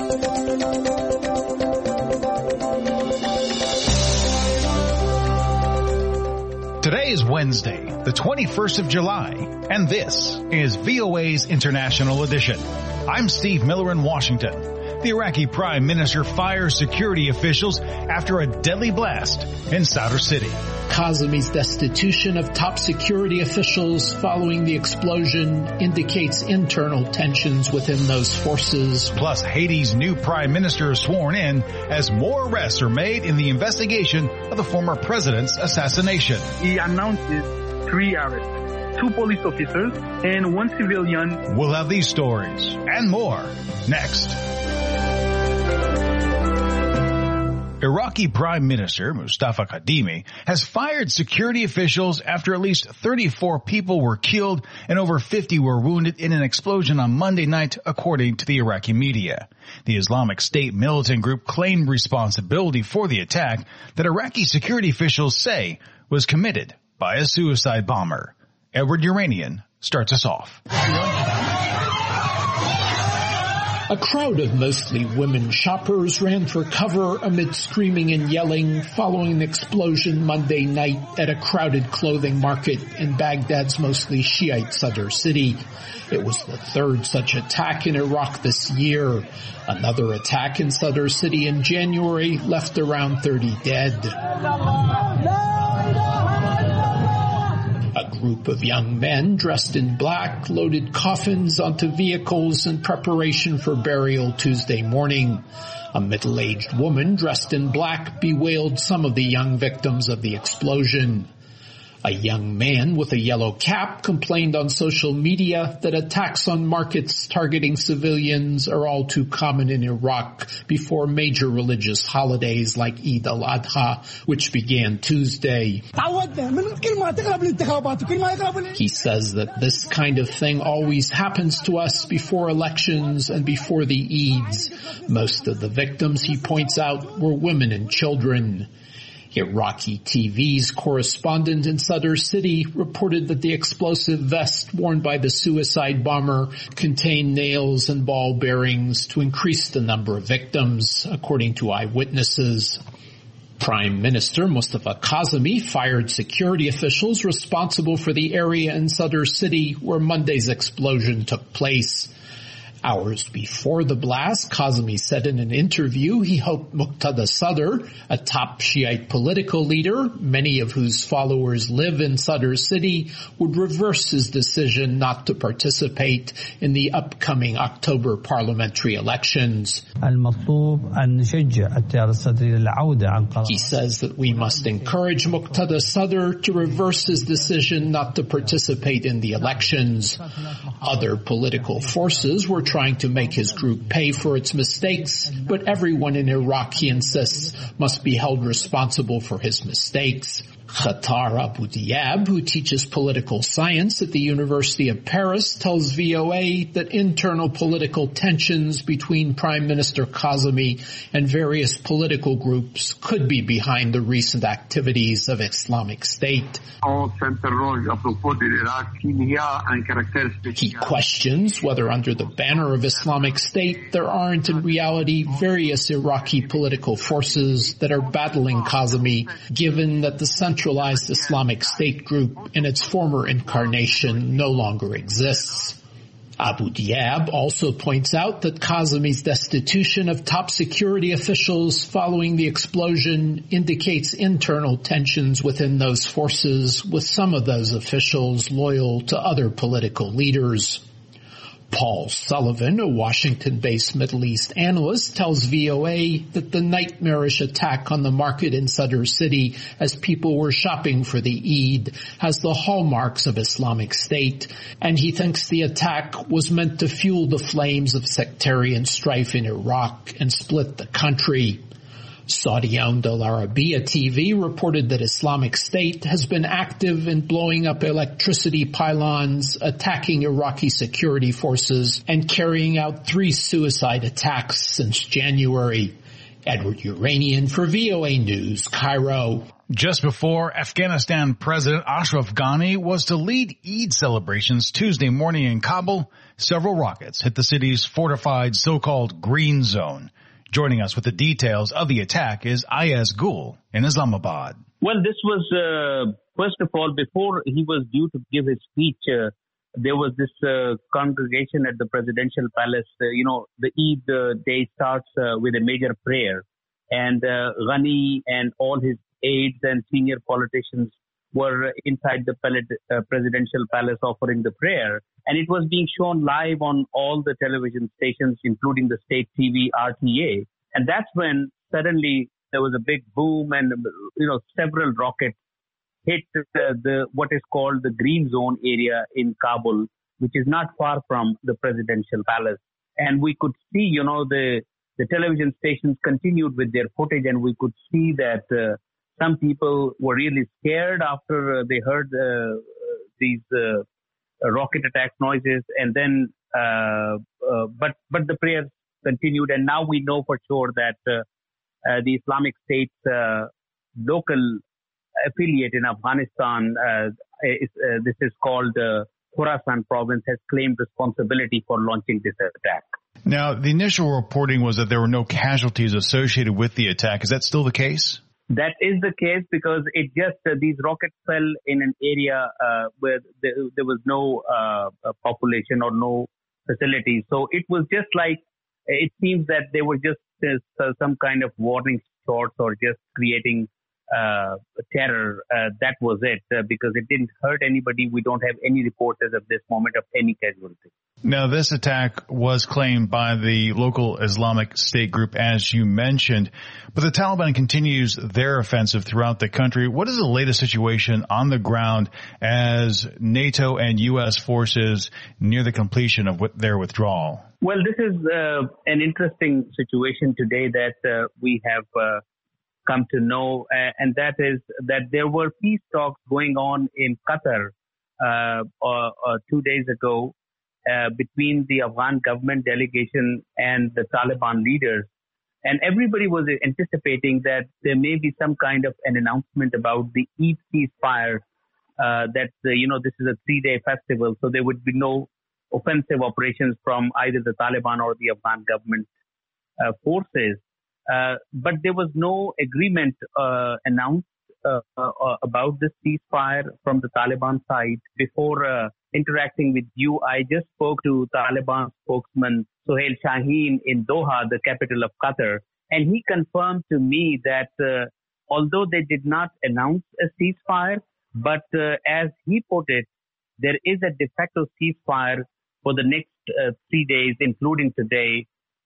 Today is Wednesday, the 21st of July, and this is VOA's International Edition. I'm Steve Miller in Washington. The Iraqi Prime Minister fires security officials after a deadly blast in Sadr City. Kazemi's destitution of top security officials following the explosion indicates internal tensions within those forces. Plus, Haiti's new prime minister is sworn in as more arrests are made in the investigation of the former president's assassination. He announces 3 arrests, 2 police officers and 1 civilian. We'll have these stories and more next. Iraqi Prime Minister Mustafa Kadhimi has fired security officials after at least 34 people were killed and over 50 were wounded in an explosion on Monday night, according to the Iraqi media. The Islamic State militant group claimed responsibility for the attack that Iraqi security officials say was committed by a suicide bomber. Edward Uranian starts us off. A crowd of mostly women shoppers ran for cover amid screaming and yelling following an explosion Monday night at a crowded clothing market in Baghdad's mostly Shiite Sadr city. It was the 3rd such attack in Iraq this year. Another attack in Sadr city in January left around 30 dead. A group of young men dressed in black loaded coffins onto vehicles in preparation for burial Tuesday morning. A middle-aged woman dressed in black bewailed some of the young victims of the explosion. A young man with a yellow cap complained on social media that attacks on markets targeting civilians are all too common in Iraq before major religious holidays like Eid al-Adha, which began Tuesday. He says that this kind of thing always happens to us before elections and before the Eids. Most of the victims, he points out, were women and children. Iraqi TV's correspondent in Sadr City reported that the explosive vest worn by the suicide bomber contained nails and ball bearings to increase the number of victims, according to eyewitnesses. Prime Minister Mustafa Kazemi fired security officials responsible for the area in Sadr City where Monday's explosion took place. Hours before the blast, Kazemi said in an interview he hoped Muqtada Sadr, a top Shiite political leader, many of whose followers live in Sadr City, would reverse his decision not to participate in the upcoming October parliamentary elections. He says that we must encourage Muqtada Sadr to reverse his decision not to participate in the elections. Other political forces were trying to make his group pay for its mistakes, but everyone in Iraq, he insists, must be held responsible for his mistakes. Khatar Abu Diab, who teaches political science at the University of Paris, tells VOA that internal political tensions between Prime Minister Kazemi and various political groups could be behind the recent activities of Islamic State. He questions whether under the banner of Islamic State there aren't in reality various Iraqi political forces that are battling Kazemi, given that the centralized Islamic State group in its former incarnation no longer exists. Abu Diab also points out that Kazemi's destitution of top security officials following the explosion indicates internal tensions within those forces, with some of those officials loyal to other political leaders. Paul Sullivan, a Washington-based Middle East analyst, tells VOA that the nightmarish attack on the market in Sadr City as people were shopping for the Eid has the hallmarks of Islamic State, and he thinks the attack was meant to fuel the flames of sectarian strife in Iraq and split the country. Saudi-owned Al Arabiya TV reported that Islamic State has been active in blowing up electricity pylons, attacking Iraqi security forces, and carrying out 3 suicide attacks since January. Edward Uranian for VOA News, Cairo. Just before Afghanistan President Ashraf Ghani was to lead Eid celebrations Tuesday morning in Kabul, several rockets hit the city's fortified so-called green zone. Joining us with the details of the attack is Ayaz Gul in Islamabad. Well, this was, first of all, before he was due to give his speech, there was this congregation at the presidential palace. The Eid day starts with a major prayer. And Ghani and all his aides and senior politicians were inside the presidential palace offering the prayer. And it was being shown live on all the television stations, including the state TV RTA. And that's when suddenly there was a big boom and, several rockets hit what is called the green zone area in Kabul, which is not far from the presidential palace. And we could see, the television stations continued with their footage, and we could see that some people were really scared after they heard these rocket attack noises. And then, but the prayers continued. And now we know for sure that the Islamic State's local affiliate in Afghanistan, this is called Khorasan province, has claimed responsibility for launching this attack. Now, the initial reporting was that there were no casualties associated with the attack. Is that still the case? That is the case because it just, these rockets fell in an area where there was no population or no facilities. So it was just like, it seems that they were just some kind of warning shots or just creating terror. That was it, because it didn't hurt anybody. We don't have any reports as of this moment of any casualty. Now, this attack was claimed by the local Islamic State group, as you mentioned, but the Taliban continues their offensive throughout the country. What is the latest situation on the ground as NATO and U.S. forces near the completion of their withdrawal? Well, this is an interesting situation today that we have come to know, and that is that there were peace talks going on in Qatar 2 days ago between the Afghan government delegation and the Taliban leaders. And everybody was anticipating that there may be some kind of an announcement about the Eid ceasefire, that, this is a 3-day festival, so there would be no offensive operations from either the Taliban or the Afghan government forces. But there was no agreement announced about this ceasefire from the Taliban side. Before interacting with you, I just spoke to Taliban spokesman Suhail Shaheen in Doha, the capital of Qatar, and he confirmed to me that although they did not announce a ceasefire, but as he put it, there is a de facto ceasefire for the next 3 days, including today,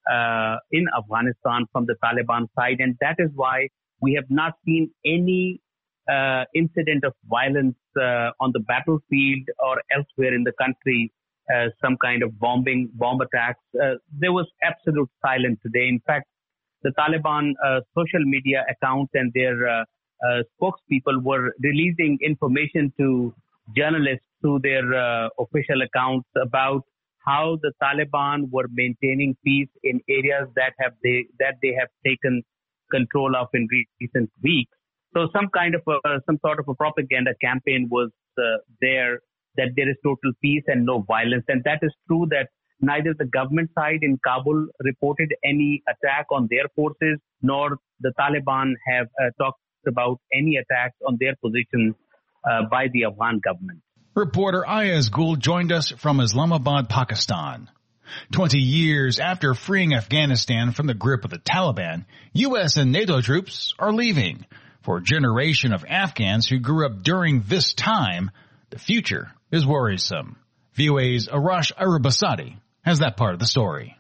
in Afghanistan from the Taliban side. And that is why we have not seen any incident of violence on the battlefield or elsewhere in the country, some kind of bomb attacks. There was absolute silence today. In fact, the Taliban social media accounts and their spokespeople were releasing information to journalists through their official accounts about how the Taliban were maintaining peace in areas that they have taken control of in recent weeks. So some sort of a propaganda campaign was there that there is total peace and no violence. And that is true that neither the government side in Kabul reported any attack on their forces, nor the Taliban have talked about any attacks on their position by the Afghan government. Reporter Ayaz Gul joined us from Islamabad, Pakistan. 20 years after freeing Afghanistan from the grip of the Taliban, U.S. and NATO troops are leaving. For a generation of Afghans who grew up during this time, the future is worrisome. VOA's Arash Arabasadi has that part of the story.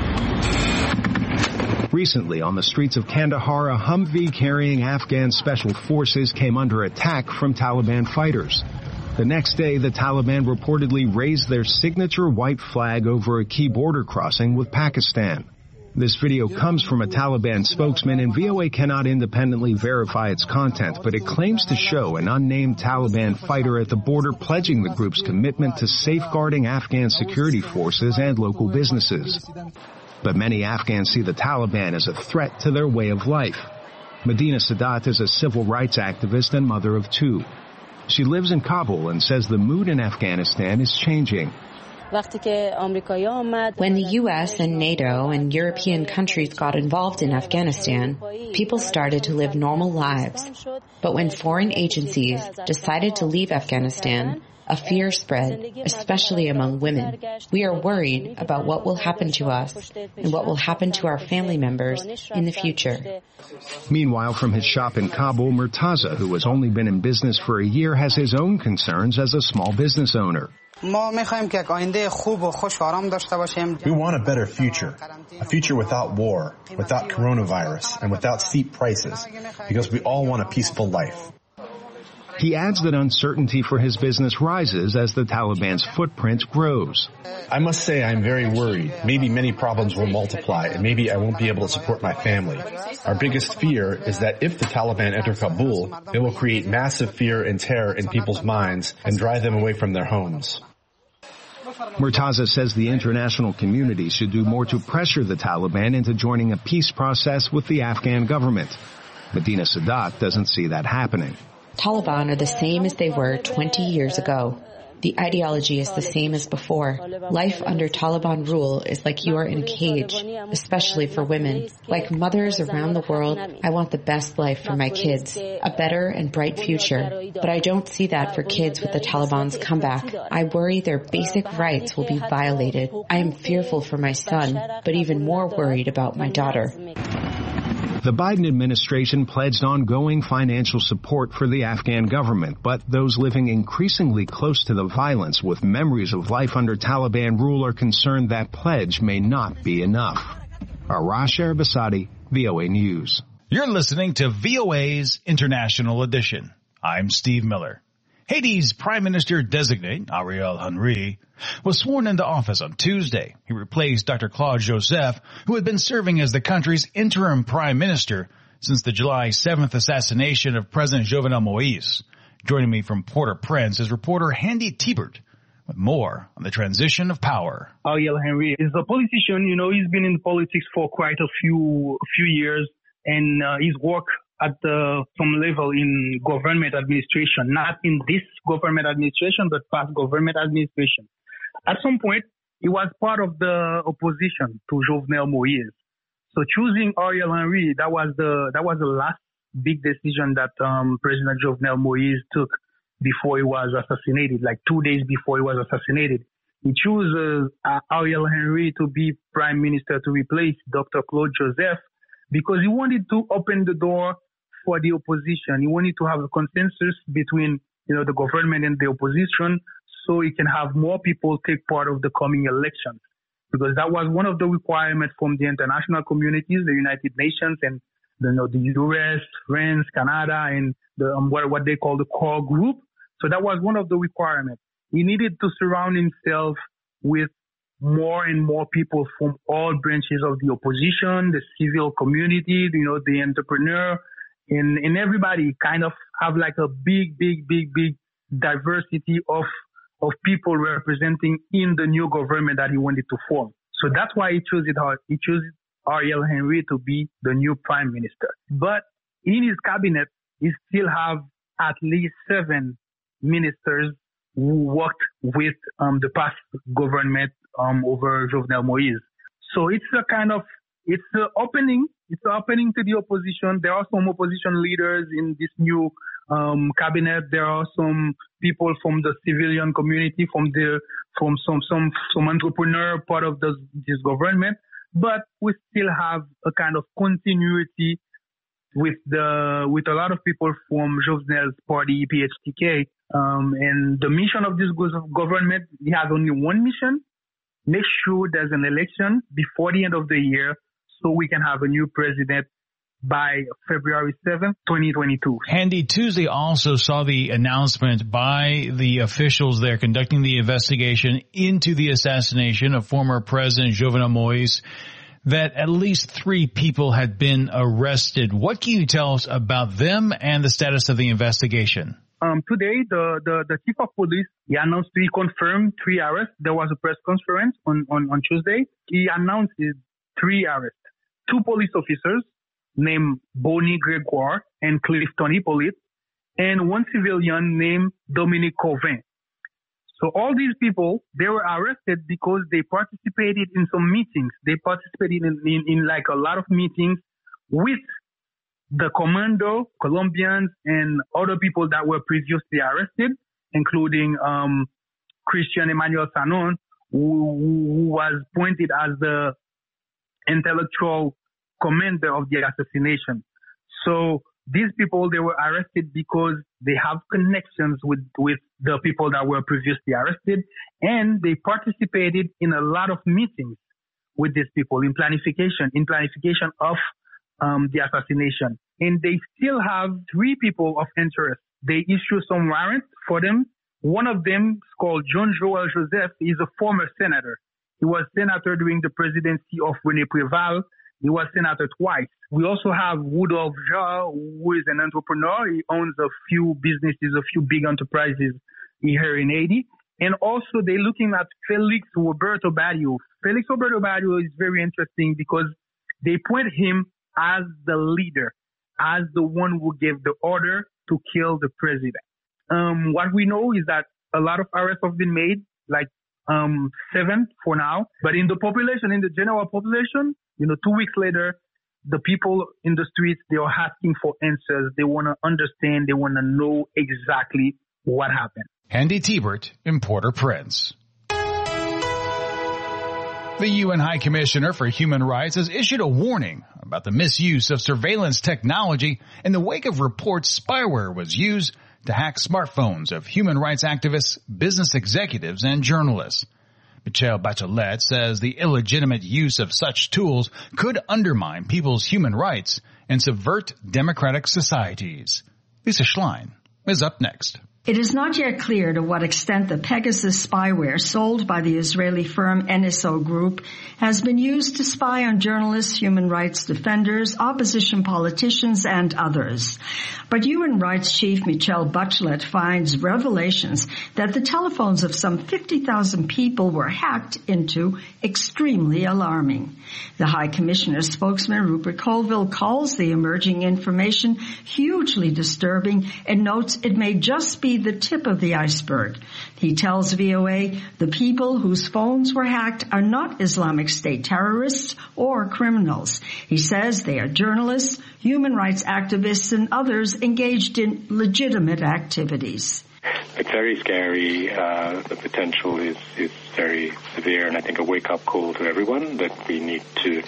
Recently, on the streets of Kandahar, a Humvee carrying Afghan special forces came under attack from Taliban fighters. The next day, the Taliban reportedly raised their signature white flag over a key border crossing with Pakistan. This video comes from a Taliban spokesman, and VOA cannot independently verify its content, but it claims to show an unnamed Taliban fighter at the border pledging the group's commitment to safeguarding Afghan security forces and local businesses. But many Afghans see the Taliban as a threat to their way of life. Medina Sadat is a civil rights activist and mother of two. She lives in Kabul and says the mood in Afghanistan is changing. When the U.S. and NATO and European countries got involved in Afghanistan, people started to live normal lives. But when foreign agencies decided to leave Afghanistan, a fear spread, especially among women. We are worried about what will happen to us and what will happen to our family members in the future. Meanwhile, from his shop in Kabul, Murtaza, who has only been in business for a year, has his own concerns as a small business owner. We want a better future, a future without war, without coronavirus, and without steep prices, because we all want a peaceful life. He adds that uncertainty for his business rises as the Taliban's footprint grows. I must say I'm very worried. Maybe many problems will multiply, and maybe I won't be able to support my family. Our biggest fear is that if the Taliban enter Kabul, it will create massive fear and terror in people's minds and drive them away from their homes. Murtaza says the international community should do more to pressure the Taliban into joining a peace process with the Afghan government. Medina Sadat doesn't see that happening. Taliban are the same as they were 20 years ago. The ideology is the same as before. Life under Taliban rule is like you are in a cage, especially for women. Like mothers around the world, I want the best life for my kids, a better and bright future. But I don't see that for kids with the Taliban's comeback. I worry their basic rights will be violated. I am fearful for my son, but even more worried about my daughter. The Biden administration pledged ongoing financial support for the Afghan government, but those living increasingly close to the violence with memories of life under Taliban rule are concerned that pledge may not be enough. Arash Arabasadi, VOA News. You're listening to VOA's International Edition. I'm Steve Miller. Haiti's Prime Minister-designate, Ariel Henry, was sworn into office on Tuesday. He replaced Dr. Claude Joseph, who had been serving as the country's interim prime minister since the July 7th assassination of President Jovenel Moïse. Joining me from Port-au-Prince is reporter Handy Tibert with more on the transition of power. Ariel Henry is a politician. You know, he's been in politics for quite a few years, and he's worked at some level in government administration, not in this government administration, but past government administration. At some point, he was part of the opposition to Jovenel Moïse. So choosing Ariel Henry, that was the last big decision that President Jovenel Moïse took before he was assassinated, like 2 days before he was assassinated. He chose Ariel Henry to be prime minister to replace Dr. Claude Joseph because he wanted to open the door for the opposition. He wanted to have a consensus between, the government and the opposition so he can have more people take part of the coming elections. Because that was one of the requirements from the international communities, the United Nations and the US, France, Canada, and what they call the core group. So that was one of the requirements. He needed to surround himself with more and more people from all branches of the opposition, the civil community, the entrepreneur, and everybody kind of have like a big diversity of people representing in the new government that he wanted to form. So that's why he chose Ariel Henry to be the new prime minister. But in his cabinet, he still have at least 7 ministers who worked with the past government over Jovenel Moïse. So it's an opening. It's an opening to the opposition. There are some opposition leaders in this new cabinet. There are some people from the civilian community, from some entrepreneur part of this government. But we still have a kind of continuity with a lot of people from Jovenel's party, PHTK. And the mission of this government, he has only one mission: make sure there's an election before the end of the year, so we can have a new president by February 7th, 2022. Handy, Tuesday also saw the announcement by the officials there conducting the investigation into the assassination of former President Jovenel Moïse that at least 3 people had been arrested. What can you tell us about them and the status of the investigation? Today, the chief of police, he confirmed 3 arrests. There was a press conference on Tuesday. He announced 3 arrests. 2 police officers named Bonnie Gregoire and Clifton Hippolyte, and 1 civilian named Dominique Corvin. So all these people, they were arrested because they participated in some meetings. They participated in like a lot of meetings with the commando, Colombians, and other people that were previously arrested, including Christian Emmanuel Sanon, who was pointed as the intellectual commander of the assassination. So these people, they were arrested because they have connections with the people that were previously arrested, and they participated in a lot of meetings with these people in planification of the assassination. And they still have 3 people of interest. They issue some warrants for them. One of them is called John Joel Joseph. He's a former senator. He was senator during the presidency of René Préval. He was senator twice. We also have Rudolph Jarre, who is an entrepreneur. He owns a few businesses, a few big enterprises here in Haiti. And also they're looking at Felix Roberto Badio. Felix Roberto Badio is very interesting because they point him as the leader, as the one who gave the order to kill the president. What we know is that a lot of arrests have been made, like 7 for now. But in the population, in the general population, 2 weeks later, the people in the streets, they are asking for answers. They want to understand. They want to know exactly what happened. Andy Tibert in Port-au-Prince. The UN High Commissioner for Human Rights has issued a warning about the misuse of surveillance technology in the wake of reports spyware was used to hack smartphones of human rights activists, business executives, and journalists. Michelle Bachelet says the illegitimate use of such tools could undermine people's human rights and subvert democratic societies. Lisa Schlein is up next. It is not yet clear to what extent the Pegasus spyware sold by the Israeli firm NSO Group has been used to spy on journalists, human rights defenders, opposition politicians, and others. But Human Rights Chief Michelle Bachelet finds revelations that the telephones of some 50,000 people were hacked into extremely alarming. The High Commissioner's spokesman Rupert Colville calls the emerging information hugely disturbing and notes it may just be the tip of the iceberg. He tells VOA the people whose phones were hacked are not Islamic State terrorists or criminals. He says they are journalists, human rights activists, and others engaged in legitimate activities. It's very scary. The potential is very severe, and I think a wake-up call to everyone that we need to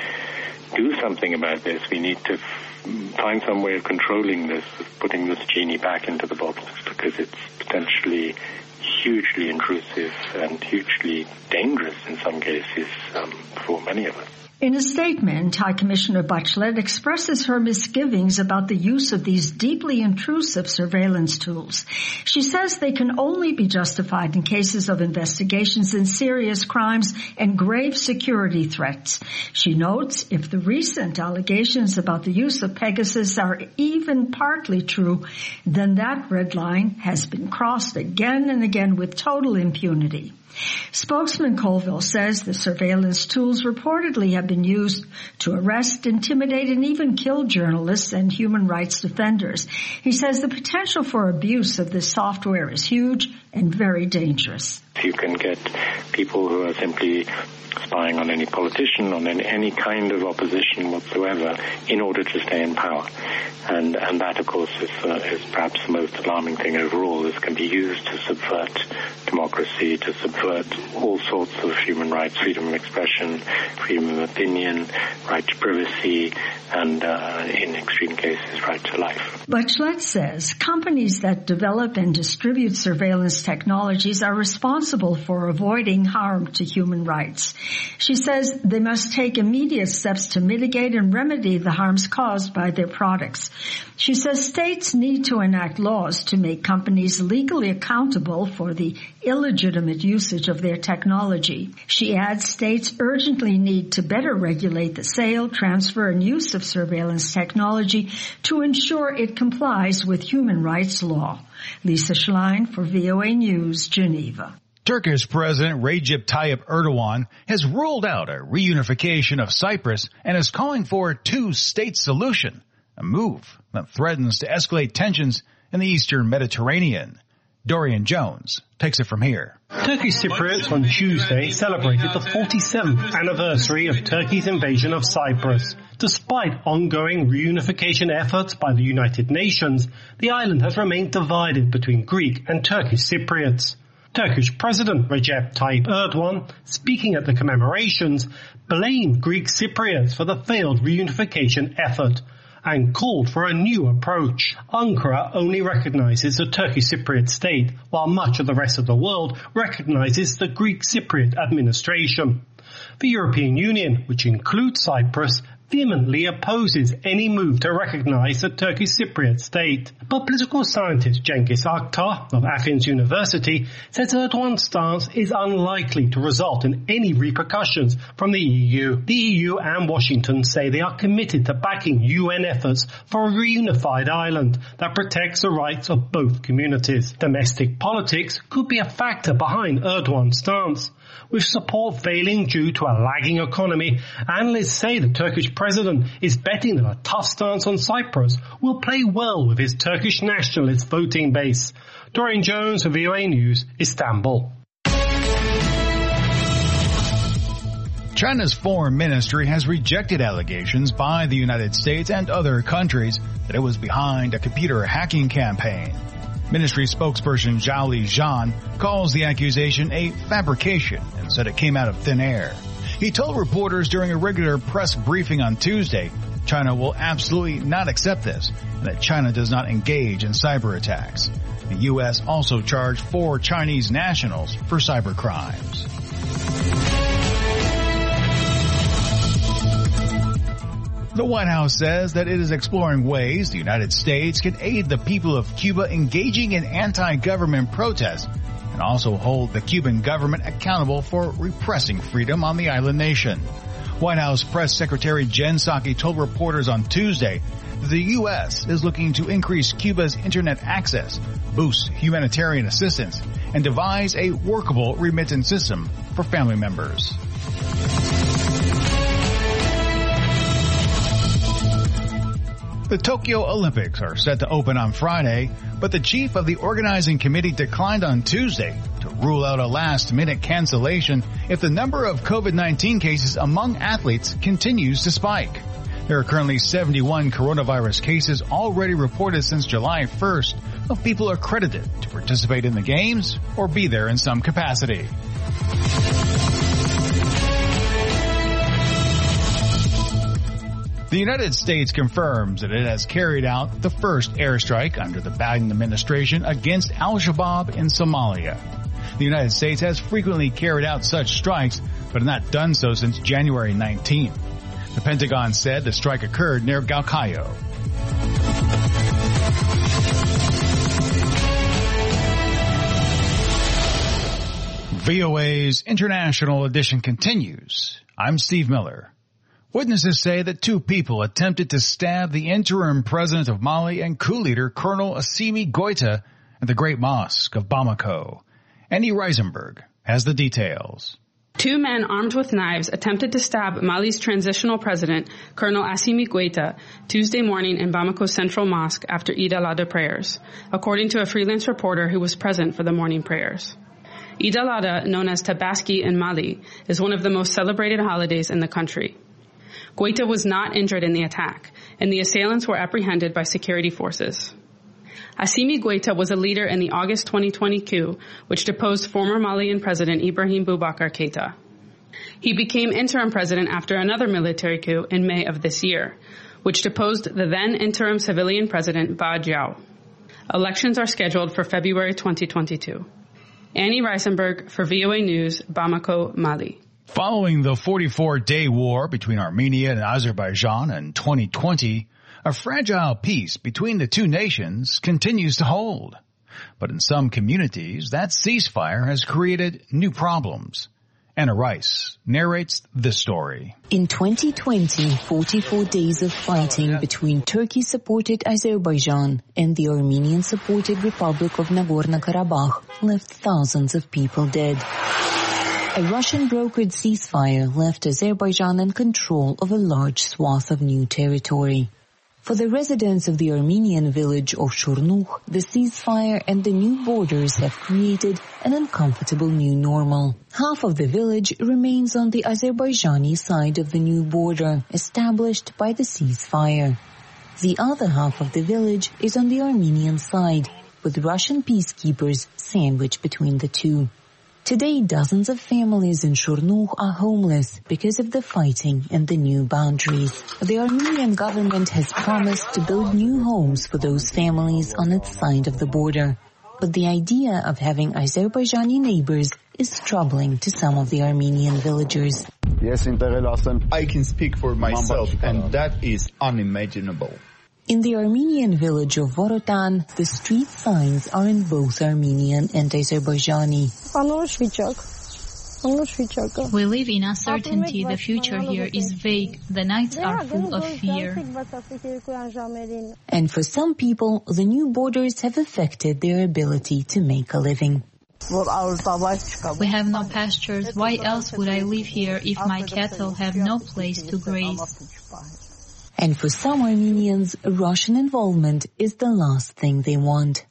do something about this. We need to find some way of controlling this, of putting this genie back into the bottle, because it's potentially hugely intrusive and hugely dangerous in some cases for many of us. In a statement, High Commissioner Bachelet expresses her misgivings about the use of these deeply intrusive surveillance tools. She says they can only be justified in cases of investigations in serious crimes and grave security threats. She notes if the recent allegations about the use of Pegasus are even partly true, then that red line has been crossed again and again with total impunity. Spokesman Colville says the surveillance tools reportedly have been used to arrest, intimidate, and even kill journalists and human rights defenders. He says the potential for abuse of this software is huge and very dangerous. You can get people who are simply spying on any politician, on any kind of opposition whatsoever, in order to stay in power. And that, of course, is perhaps the most alarming thing overall. This can be used to subvert democracy, to subvert all sorts of human rights, freedom of expression, freedom of opinion, right to privacy, and in extreme cases, right to life. Bachelet says companies that develop and distribute surveillance technologies are responsible for avoiding harm to human rights. She says they must take immediate steps to mitigate and remedy the harms caused by their products. She says states need to enact laws to make companies legally accountable for the illegitimate usage of their technology. She adds states urgently need to better regulate the sale, transfer, and use of surveillance technology to ensure it complies with human rights law. Lisa Schlein for VOA News, Geneva. Turkish President Recep Tayyip Erdogan has ruled out a reunification of Cyprus and is calling for a two-state solution, a move that threatens to escalate tensions in the eastern Mediterranean. Dorian Jones takes it from here. Turkish Cypriots on Tuesday celebrated the 47th anniversary of Turkey's invasion of Cyprus. Despite ongoing reunification efforts by the United Nations, the island has remained divided between Greek and Turkish Cypriots. Turkish President Recep Tayyip Erdogan, speaking at the commemorations, blamed Greek Cypriots for the failed reunification effort and called for a new approach. Ankara only recognizes the Turkish Cypriot state, while much of the rest of the world recognizes the Greek Cypriot administration. The European Union, which includes Cyprus, vehemently opposes any move to recognize the Turkish Cypriot state. But political scientist Cengiz Aktar of Athens University says Erdogan's stance is unlikely to result in any repercussions from the EU. The EU and Washington say they are committed to backing UN efforts for a reunified island that protects the rights of both communities. Domestic politics could be a factor behind Erdogan's stance. With support failing due to a lagging economy, analysts say the Turkish president is betting that a tough stance on Cyprus will play well with his Turkish nationalist voting base. Dorian Jones for VOA News, Istanbul. China's foreign ministry has rejected allegations by the United States and other countries that it was behind a computer hacking campaign. Ministry spokesperson Zhao Lijian calls the accusation a fabrication and said it came out of thin air. He told reporters during a regular press briefing on Tuesday China will absolutely not accept this and that China does not engage in cyber attacks. The U.S. also charged 4 Chinese nationals for cyber crimes. The White House says that it is exploring ways the United States can aid the people of Cuba engaging in anti-government protests and also hold the Cuban government accountable for repressing freedom on the island nation. White House Press Secretary Jen Psaki told reporters on Tuesday that the U.S. is looking to increase Cuba's internet access, boost humanitarian assistance, and devise a workable remittance system for family members. The Tokyo Olympics are set to open on Friday, but the chief of the organizing committee declined on Tuesday to rule out a last-minute cancellation if the number of COVID-19 cases among athletes continues to spike. There are currently 71 coronavirus cases already reported since July 1st of people accredited to participate in the games or be there in some capacity. The United States confirms that it has carried out the first airstrike under the Biden administration against al-Shabaab in Somalia. The United States has frequently carried out such strikes, but has not done so since January 19th. The Pentagon said the strike occurred near Galkayo. VOA's International Edition continues. I'm Steve Miller. Witnesses say that 2 people attempted to stab the interim president of Mali and coup leader Colonel Assimi Goïta at the Great Mosque of Bamako. Andy Reisenberg has the details. 2 men armed with knives attempted to stab Mali's transitional president, Colonel Assimi Goïta, Tuesday morning in Bamako's Central Mosque after Eid al-Adha prayers, according to a freelance reporter who was present for the morning prayers. Eid al-Adha, known as Tabaski in Mali, is one of the most celebrated holidays in the country. Goïta was not injured in the attack, and the assailants were apprehended by security forces. Assimi Goïta was a leader in the August 2020 coup, which deposed former Malian President Ibrahim Boubacar Keïta. He became interim president after another military coup in May of this year, which deposed the then interim civilian president Ba Diaw. Elections are scheduled for February 2022. Annie Reisenberg for VOA News, Bamako, Mali. Following the 44-day war between Armenia and Azerbaijan in 2020, a fragile peace between the 2 nations continues to hold. But in some communities, that ceasefire has created new problems. Anna Rice narrates this story. In 2020, 44 days of fighting between Turkey-supported Azerbaijan and the Armenian-supported Republic of Nagorno-Karabakh left thousands of people dead. A Russian-brokered ceasefire left Azerbaijan in control of a large swath of new territory. For the residents of the Armenian village of Shornukh, the ceasefire and the new borders have created an uncomfortable new normal. Half of the village remains on the Azerbaijani side of the new border established by the ceasefire. The other half of the village is on the Armenian side, with Russian peacekeepers sandwiched between the two. Today, dozens of families in Shornukh are homeless because of the fighting and the new boundaries. The Armenian government has promised to build new homes for those families on its side of the border. But the idea of having Azerbaijani neighbors is troubling to some of the Armenian villagers. I can speak for myself, and that is unimaginable. In the Armenian village of Vorotan, the street signs are in both Armenian and Azerbaijani. We live in uncertainty. The future here is vague. The nights are full of fear. And for some people, the new borders have affected their ability to make a living. We have no pastures. Why else would I live here if my cattle have no place to graze? And for some Armenians, Russian involvement is the last thing they want.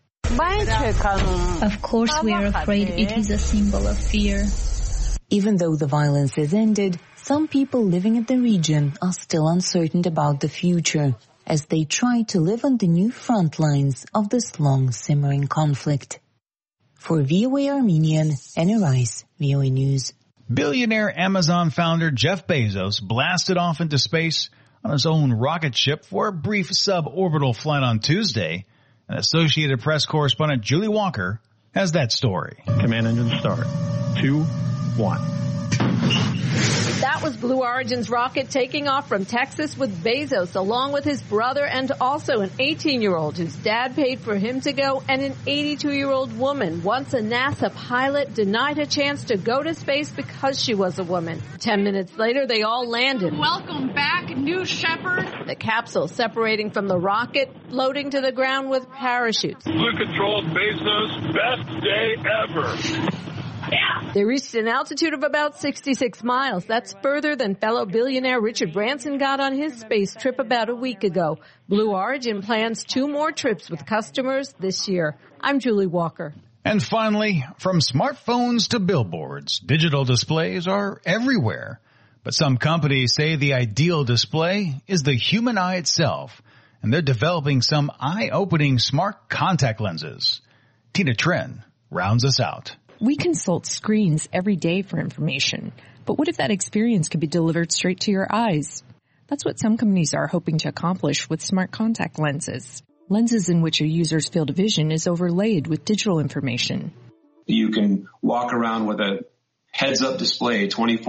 Of course we are afraid. It is a symbol of fear. Even though the violence has ended, some people living in the region are still uncertain about the future as they try to live on the new front lines of this long simmering conflict. For VOA Armenian, Anna Rice, VOA News. Billionaire Amazon founder Jeff Bezos blasted off into space on his own rocket ship for a brief suborbital flight on Tuesday. And Associated Press correspondent Julie Walker has that story. Command engine start. 2, 1. That was Blue Origin's rocket taking off from Texas with Bezos, along with his brother and also an 18-year-old whose dad paid for him to go, and an 82-year-old woman, once a NASA pilot, denied a chance to go to space because she was a woman. 10 minutes later, they all landed. Welcome back, New Shepard. The capsule separating from the rocket, floating to the ground with parachutes. Blue Control, Bezos, best day ever. Yeah. They reached an altitude of about 66 miles. That's further than fellow billionaire Richard Branson got on his space trip about a week ago. Blue Origin plans 2 more trips with customers this year. I'm Julie Walker. And finally, from smartphones to billboards, digital displays are everywhere. But some companies say the ideal display is the human eye itself, and they're developing some eye-opening smart contact lenses. Tina Tren rounds us out. We consult screens every day for information, but what if that experience could be delivered straight to your eyes? That's what some companies are hoping to accomplish with smart contact lenses. Lenses in which a user's field of vision is overlaid with digital information. You can walk around with a heads-up display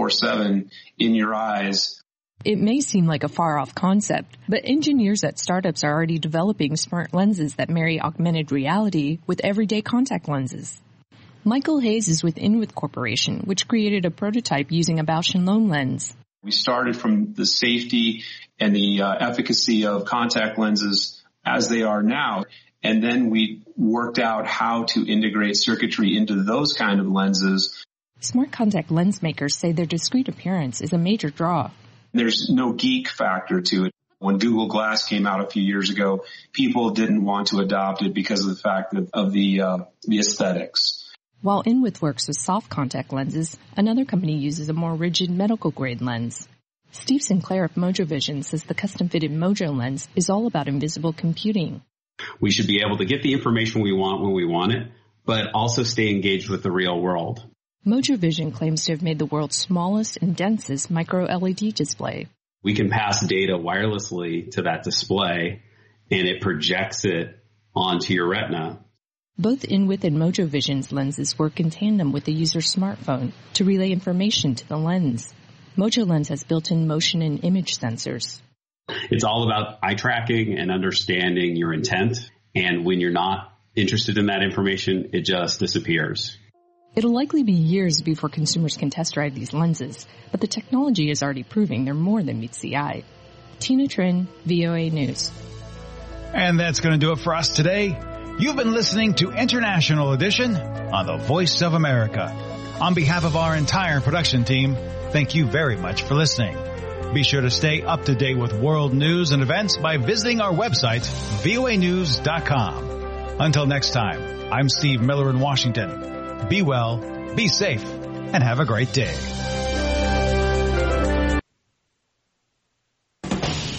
24/7 in your eyes. It may seem like a far-off concept, but engineers at startups are already developing smart lenses that marry augmented reality with everyday contact lenses. Michael Hayes is with Inwith Corporation, which created a prototype using a Bausch & Lomb lens. We started from the safety and the efficacy of contact lenses as they are now, and then we worked out how to integrate circuitry into those kind of lenses. Smart contact lens makers say their discreet appearance is a major draw. There's no geek factor to it. When Google Glass came out a few years ago, people didn't want to adopt it because of the fact of the aesthetics. While Inwith works with soft contact lenses, another company uses a more rigid medical-grade lens. Steve Sinclair of MojoVision says the custom-fitted Mojo lens is all about invisible computing. We should be able to get the information we want when we want it, but also stay engaged with the real world. MojoVision claims to have made the world's smallest and densest micro-LED display. We can pass data wirelessly to that display, and it projects it onto your retina. Both Inwith and MojoVision's lenses work in tandem with the user's smartphone to relay information to the lens. Mojo Lens has built-in motion and image sensors. It's all about eye tracking and understanding your intent, and when you're not interested in that information, it just disappears. It'll likely be years before consumers can test drive these lenses, but the technology is already proving they're more than meets the eye. Tina Trin, VOA News. And that's going to do it for us today. You've been listening to International Edition on the Voice of America. On behalf of our entire production team, thank you very much for listening. Be sure to stay up to date with world news and events by visiting our website, voanews.com. Until next time, I'm Steve Miller in Washington. Be well, be safe, and have a great day.